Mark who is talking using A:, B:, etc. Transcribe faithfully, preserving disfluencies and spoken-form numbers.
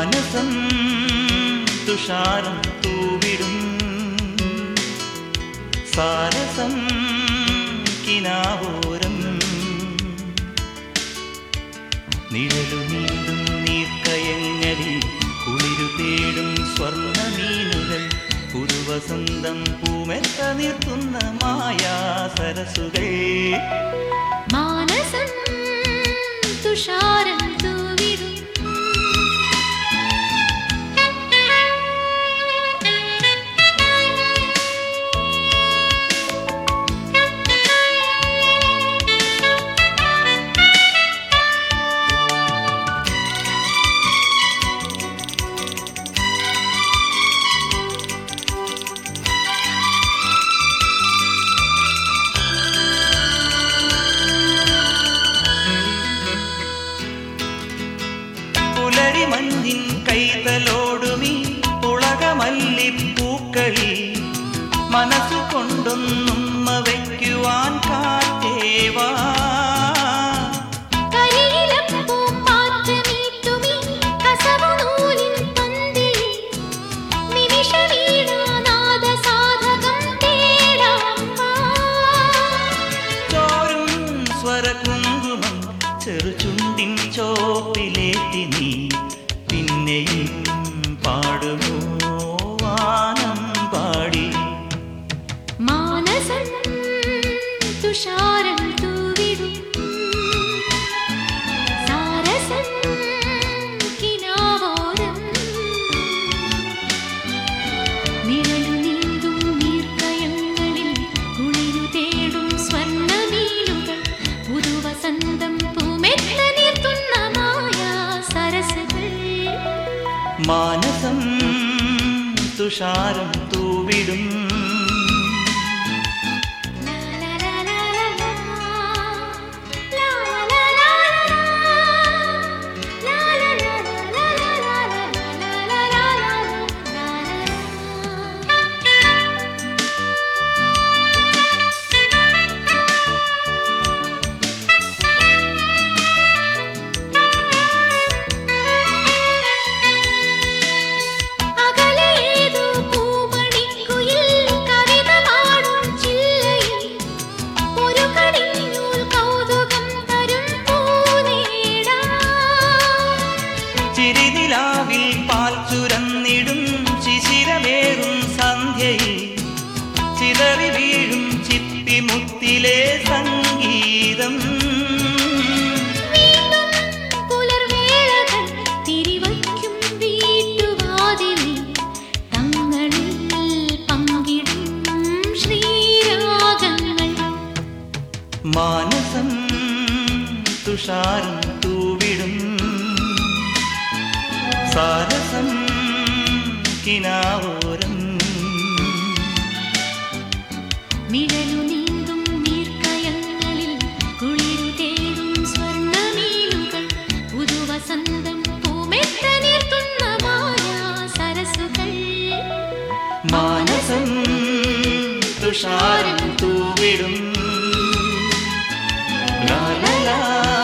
A: മാനസം തുഷാരം തൂവിടും സാരസം കിനാവോരം നിഴലു നീണ്ടും നീർക്കയങ്ങളിൽ കുളിരു തേടും സ്വർണ്ണമീനുകൾ പുതുവസന്തം പൂമെത്ത നിർത്തുന്ന മായാ സരസുകൾ
B: മാനസം തുഷാരം തൂവിടും
A: മഞ്ഞിൻ കൈതലോടുമീ പുളകമല്ലിപ്പൂക്കളി മനസ്സു കൊണ്ടൊന്നുമ്മ വയ്ക്കുവാൻ കാറ്റേവാ ചോരും സ്വരകുങ്കുമം ചെറുചുണ്ടിൻ ചോപ്പിലേറ്റി നീ പിന്നെയും പാടുമോ വാനം പാടി
B: മാനസം തുഷാരം തൂവിടും സാരസം കിനാവോരം നിഴലു നീന്തും നീർക്കയങ്ങളിൽ കുളിരു തേടും സ്വർണ്ണമീനുകൾ പുതുവസന്തം പൂമെത്ത നീർത്തുന്ന മായാ സരസുകൾ
A: മാനസം തുഷാരം തൂവിടും ചിരിനിലാവിൽ പാൽ ചുരന്നിടും ശിശിരമേറും സന്ധ്യയിൽ ചിതറി വീഴും ചിപ്പിമുത്തിലെ സംഗീതം
B: തിരിവയ്ക്കും വീട്ടുവാതിലിൽ തങ്ങളിൽ പങ്കിടും ശ്രീരാഗങ്ങൾ
A: മാനസം തുഷാരം തൂവിടും സാരസം കിനാവോരം
B: നിഴലു നീന്തും നീർക്കയങ്ങളിൽ കുളിരു തേടും സ്വർണ്ണമീനുകൾ പുതുവസന്തം പൂമെത്ത നീർത്തുന്ന മായാ സരസുകൾ
A: മാനസം തുഷാരം തൂവിടും ലാ ലാ ലാ